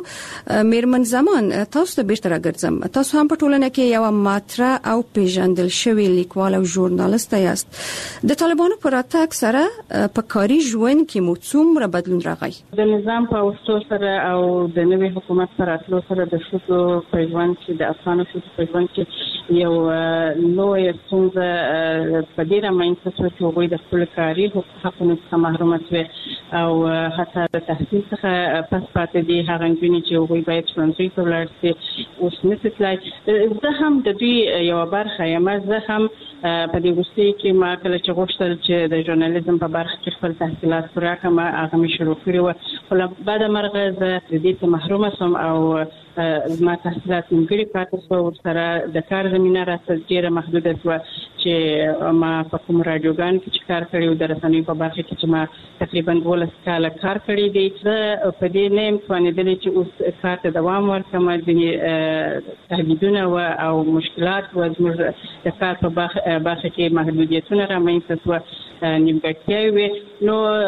میرمن زمان تاسو ته بیرته راګرځم. تاسو هم په ټولنه کې یو ماطرح او پیژندل شوی لیکوال او ژورنالیست یاست. د طالبانو پر راتګ سره په کاري ژوند کې مو څومره بدلون راغی؟ د نظام په وسو سره او د نوي حکومت سره اتلو سره د شتو په ژوند کې د افغانو شتو په ژوند کې یو لوی څنګه په دې رامنځته شو چې وګړي د خپل کاري حقوقو څخه محروم شوي او حتی د تحصیل څخه پس پاتې دي. هغه نجونې چې وګړي باید ښوونځي ته ولاړ شي اوس نشي تلای. زه هم د دوی یو برخه یم. زه هم په دې وروستي کې ما کله چې غوښتل چې د ژورنالیزم په برخه کې خپل تحصیلات پوره کړم هغه مې شروع کړي وو، خو بعد مرغه زه د دې څخه محروم شوم او زما تحصیلات نیمګړي پاتې شو. ورسره د کار زمینه راته ډېره محدوده شوه چې ما په کوم راډیوګان کې چې کار کړی و د رسنیو په برخه کې چې ما تقریبا 12 کاله کار کړی دی. زه په دې نه یم توانېدلی چې اوس کار ته دوام ورکړم. ځینې تهدیدونه او مشکلات و زموږ د کار په برخه کې محدودیتونه رامنځته شوه، نیمګړتیاوې وې.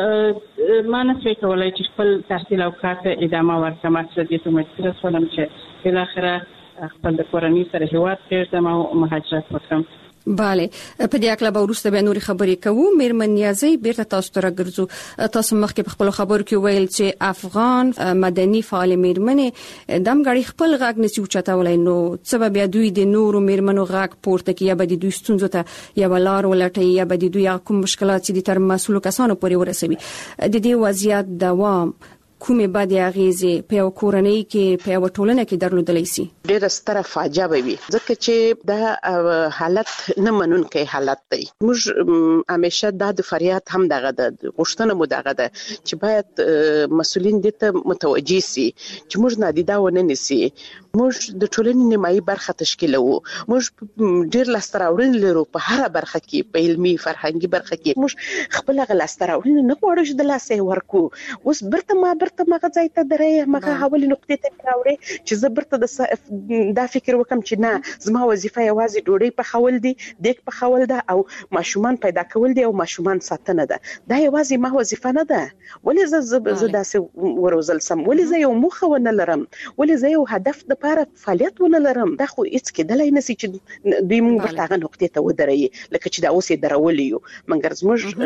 نو ما نشوای کولی چې خپل تحصیل او کار ته ادامه ورکړم. زه دې ته مجبوره شولم چې بالاخره خپل د کورنۍ سره هېواد پرېږدم او مهاجرت وکړم. بله، په دې اړه به وروسته به نورې خبرې کوو. میرمن نیازی بیرته تاسو ته راګرځو. تاسو مخکې په خپل خبرو کې ویل چې افغان مدني فعال میرمنې دمګړي خپل غږ نشي اوچتولای، نو څه بیا دوی د نورو میرمنو غږ پورته کوي، یا به د دوی ستونزو ته یا بلار ولټي، یا به د دوی کوم مشکلات چې د تر مسؤلو کسانو پورې ورسوي. د دې وضعیت دوام کومې بدې اغیزې په یو کورنۍ کې په یو ټولنه کې درلودلی سي؟ ډېره ستره فاجعه به وي، ځکه چې دا حالت نه منونکی حالت دی. موږ همیشه دا د فریاد هم دغه د غوښتنه مو دغه ده چې باید مسؤلین دې ته متوجه سي چې موږ نادیده ونه نیسي. موږ د ټولنې نیمایي برخه تشکیلوو. موږ ډېر لاسته راوړنې لرو په هره برخه کې، په علمي فرهنګي برخه کې. موږ خپل هغه لاسته راوړنې نه غواړو چې د لاسه ورکو. اوس برته مغه ځای ته درې مغه حواله نقطې ته راوړې چې زه برته دا فکر وکم چې نه، زما وظیفه یوازې ډوډۍ پخول دي، دیګ پخول ده او ماشومان پیدا کول دي او ماشومان ساتنه ده. دا یوازې ما وظیفه نه ده. ولې زه داسې وروزل سم؟ ولې زه یو موخه ونه لرم؟ ولې زه یو هدف لپاره فعالیت ونه لرم؟ دا خو هیڅ کېدلی نشي چې دوی موږ برته هغه نقطې ته ودرېږي لکه چې دا اوس یې درولي یو. مګر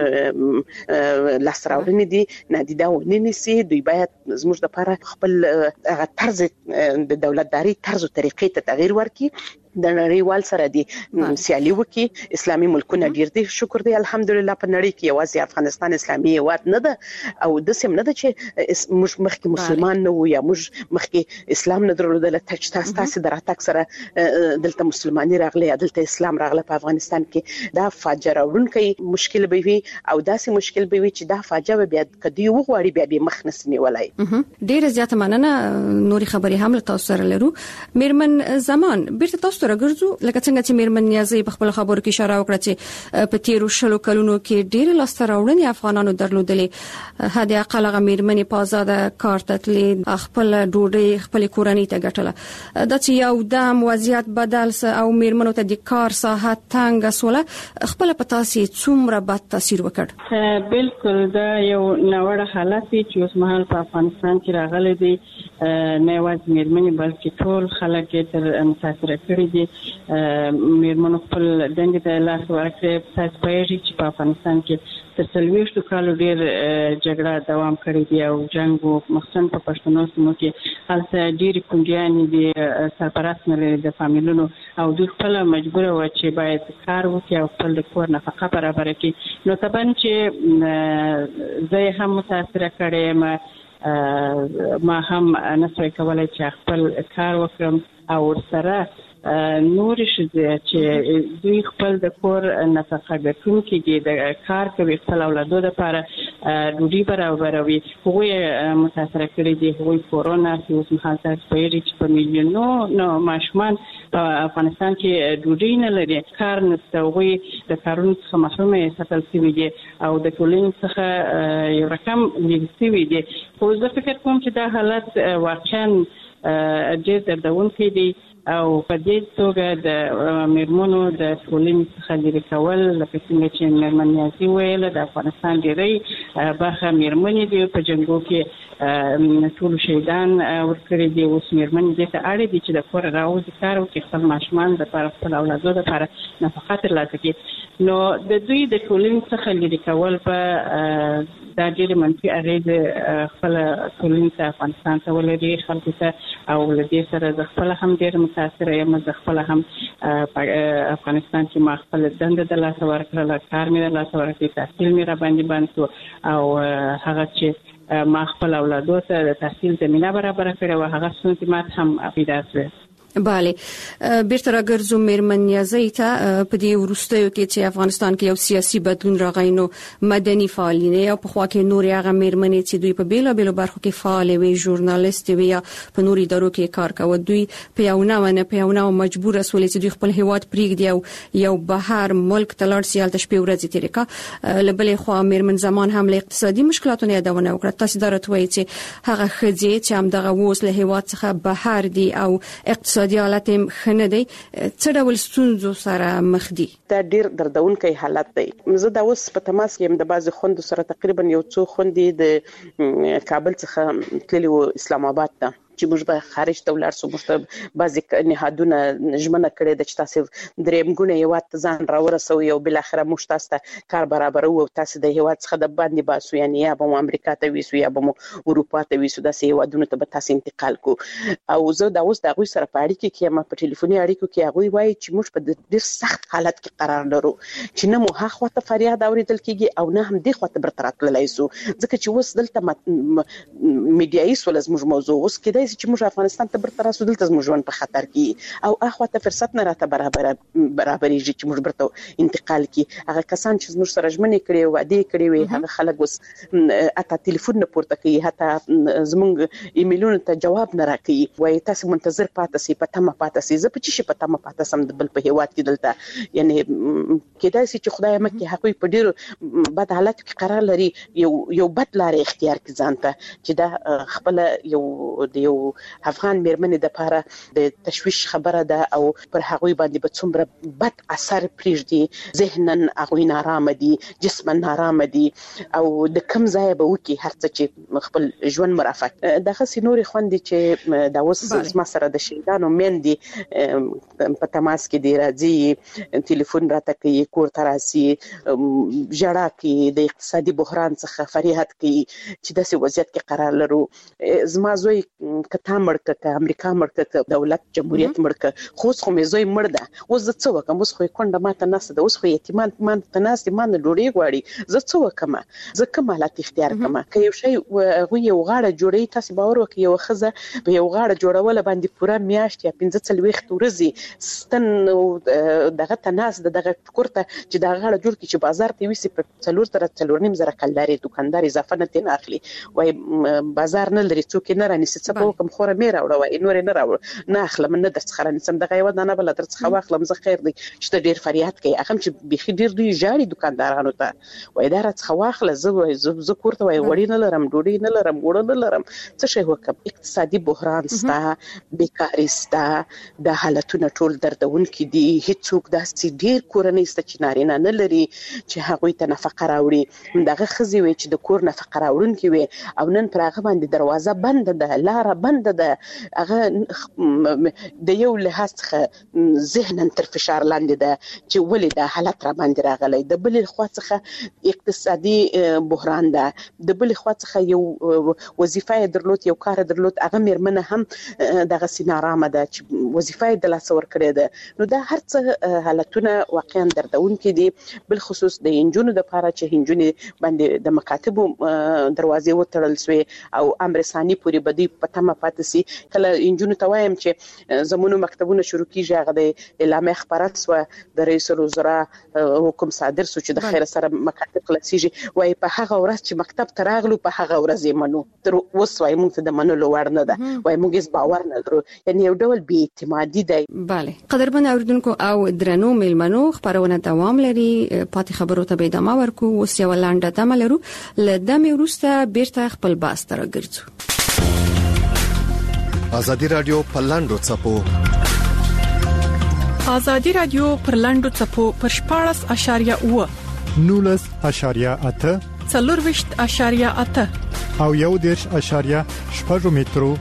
زموږ لاسته راوړنې دي نادیده ونه نیسي. دوی باید زموږ لپاره خپل هغه طرز د دولتداري طرز او طریقې ته تغییر ورکړي، د نړیوال سره دی سیالي وکړي. اسلامي ملکونه ډیر دي، شکر دی الحمدلله په نړۍ کې یوازې افغانستان اسلامي هیواد نه ده او د سیم نه ده چې موږ مخکې مسلمان نه وو یا موږ مخکې اسلام نه درلودل. تاسو دراتک سره دلته مسلمانۍ راغله یا دلته اسلام راغله په افغانستان کې. دا فاجعه راوړونکی مشکل به وي او داسې مشکل به وي چې دا فاجعه بیا کدی وغواړي بیا به مخ نسنی ولای. ډیر زیاته مننه. نوري خبرې هم له تاسو سره لرو. میرمن زمان بیرته تاسو راګرځو. لکه څنګه چې میرمن نیازی په خپل خبرو کې اشاره وکړه چې په تیرو شلو کلونو کې ډېر لاسته راوړنې افغانانو درلودلې. هدا اقل هغه میرمنې په آزاده کار ته تللې، خپل ډوډۍ خپل کورنۍ ته ګټله. دا چې یو دم وضعیت بدل سه او میرمنو ته د کار ساحه تنګ سوله، خپل په تاسو څومره بد تاثیر وکړ؟ بالکل دا یو ناوړه حالت دی چې اوس مهال په افغانستان کې راغلی دی. نه یوازې میرمنې بلکې ټول خلک یې تر متاثره کړي دي. میرمنو خپل دندې ته لاس ورکړی. تاسو پوهیږئ چې په افغانستان کې تر 40 کالو ډېر جګړه دوام کړی دی او جنګ و، مخصوصا په پښتنو سیمو کې هلته ډېرې کونډیانې دي، سرپرست نه لري د فامیلونو او دوی خپله مجبوره وه چې باید کار وکړي او خپل د کور نفقه برابره کړي. نو طبعا چې زه یې هم متاثره کړی یم، ما هم نشوای کولی چې خپل کار وکړم او ورسره نور ښځې چې دوی خپل د کور نفقه ګټونکي دي، د کار کوي، خپل اولادو لپاره ډوډۍ برابروي، هغوی متاثره کړي دي. هغوی کورونا کې اوس مهال تاسو پوهېږئ چې په میلیونونو ماشومان په افغانستان کې ډوډۍ نه لري، کار نشته، هغوی د کارونو څخه محروم ساتل شوي دي او د ټولنې څخه یو رقم لرې شوي دي. خو زه فکر کوم چې دا حالت واقعا ډېر دردونکی دی او په دې توګه د میرمنو د ټولنې څخه لري کول لکه څنګه چې میرمن نیازي ویل د افغانستان ډېری برخه میرمنې دي په جنگو کې ټول شهیدان ورکړي دي اوس میرمن دې ته اړ دي چې د کور راوځي کار وکړي خپل ماشومان د لپاره خپل اولادو لپاره نفقات ترلاسه کړي نو د دوی د ټولنې څخه لري کول په دا ډېر منفي اغېز خپل ټولنې ته افغانستان ته ولري خلکو ته او لدې سره د خپل هم ډېر متاثر یم د خپل هم افغانستان چې ما خپل دنده د لاس ورکړل کار مې د لاس ورکړ تحصیل مې را باندې باندې او هغه چې ما خپل اولادو ته د تحصیل زمينه برابر کړې و هغه څنګه مات هم پیدا شو بله بیرته راګرځو میرمن نیازي ته په دې ورستیو کې چې افغانستان کې یو سیاسي بدلون راغی نو مدني فعالین او په خوا کې نور هغه میرمنې چې دوی په بیلابېلو برخو کې فعال وي ژورنالیست وي یا په نوري ادارو کې کار کوي دوی په یو نه مجبور اسول چې دوی خپل هیواد پریږدي او یو بهر ملک تلار سیال تشبيه ورځي تیریکا لبلې خو میرمن زمان هم له اقتصادي مشکلاتونو یادونه وکړه تاسو درته وایي چې هغه خځې چې هم دغه ووس له هیواد څخه بهر دي او اقتصادي حالت خنه دی څه ډول ستونزو سره مخ دي دا ډیر دردونکي حالت دی زه دا اوس په تماس کې هم د بعض خوند سره تقریبا یو څو خوندې د کابل څخه تللی و اسلام آباد ته چې موږ به خارج ته ولاړ سو موږ بعضی نهادونه ژمنه کړې د چې تاسو دریم ګونه یو وخت ځان راورسو یو بل اخره موږ تاسو ته کار برابر او تاسو د هیواد څخه د باندې باسو یعنی یا به امریکا ته ویسو یا به اروپا ته ویسو د هیوادونو ته به تاسو انتقال کو او زه دا اوس د غوي سره په اړیکه کې ما په ټلیفوني اړیکو کې هغه وایي چې موږ په ډیر سخت حالت کې قرار لرو چې نه مو هغه خواته فریاد اوریدل کیږي او نه هم دې خواته برتراتلای سو ځکه چې اوس دلته میډیایي سول از موږ موضوع اوس کېدای چې موږ افغانستان ته برتراسو دلته موږ ژوند په خطر کې او هغه ته فرصت نه راته برابرېږي چې موږ برته انتقال کی هغه کسان چې موږ سره ژمنې کړې وعده کړې وي هغه خلک اوس اته ټلیفون نه پورته کوي حتی زمونږ ایمیلونو ته جواب نه راکړي وایي تاسو منتظر پاتې سي په تمه پاتې سي زه په چی په تمه پاتې سم د بل په هیواد کې دلته یعنی کېدای شي چې خدای مکه هغه په ډیر بد حالت کې قرار لري یو بد لار اختیار کی ځانته چې دا خپل یو افغان میرمنې د لپاره د تشویش خبره ده او پر هغه باندې به څومره بد اثر پریږدي ذهناً هغه نارامه دي جسماً نارامه دي او د کم ځای به وکي هر څه چې خپل ژوند مرافق دغه سينوري خوندې چې دا اوس ما سره د شهیدانو مېندې په تماس کې دی راځي ټلیفون راته کوي کور ته راسي ژړا کوي د اقتصادي بحران څخه فریاد کوي چې داسې وضعیت کې قرار لرو زما زوی کته مړکه امریکا مړکه دولت جمهوریت مړکه خو مې زوی مړ ده اوس زه څه وکم اوس خو کونډه ماته نسته ده اوس خو یتیمان مان ته ناست مان ډوډۍ غواړي زه څه وکم زه کوم حالت اختیار کړم که یو شی هغه یو غاړه جوړي تاسو باور وکړئ یو خزه په یو غاړه جوړول باندې پوره میاشت یا 15 وخت ورځي ستن دغه تناس دغه کوړه چې دغه غاړه جوړ کی چې بازار ته وسی په 4.5 زره کلداري دکاندار اضافه نه تین اخلي وای بازار نه لري څوک نه راني څه په کوم خوره مې راوړو نور نه راوړو نه اخلم نه در څخه رانسم دغه یو نه بل در څخه واخلم زه خیر دی چې ډیر فریاد کوي هغه چې بخي ډیر دوی جاري دکاندارانو ته وای دا را څخه واخله زه کوړته وای وړي نه لرم ډوډۍ نه لرم ګوړه نه لرم څه شي وکم اقتصادي بحران ستا بیکاری ستا د حالتونو ټول دردونکې دي هیڅوک داسې ډیر کورنۍ ست چې نارینه نه لري چې هغه ته نفقه راوړي دغه خزي وي چې د کور نفقه راوړونکې وي او نن پر هغه باندې دروازه بند ده لار بند ده هغه د یو لحاظ څخه ذهنن تر فشار لاندې ده چې ولې د حالت را باندې راغلی د بل خوا څخه اقتصادي بحران ده د بل خوا څخه یو وظیفه درلود یو کار درلود هغه میرمنه هم دغه سینارامه ده چې وظیفه د لاس ور کړې ده نو دا هر څه حالتونه واقعا دردونکې دي بل خصوص د انجونو د لپاره چې انجونې باندې د مکاتبو دروازې وتړل سوې او امر ثاني پوری بدی پته ما پاتې سي کله انجونو ته وایم چې زمونږ مکتبونه شروع کیږي هغه د اعلامیه خبرات سو د رئیس الوزرا حکم صادر سو چې د خیر سره مکاتب خلاصيږي وای په هغه ورځ چې مکتب ته راغلو په هغه ورځ یې منو تر اوس وای موږ ته د منلو وړ نه ده وای موږ هیڅ باور نه لرو یعنی یو ډول بې اعتمادي دی bale قدرمن اوریدونکو او درنو میلمنو خبرونه دوام لري پاتې خبرو ته به ادامه ورکو اوس یو لاندې دمه لرو لدمه وروسته بیرته خپل باس تر ګرځو ازادي رادیو پلاندو چپو ازادي رادیو پر لنډو چپو پر 14.8 19.8 څلورويشت.8 او 1.8 مترو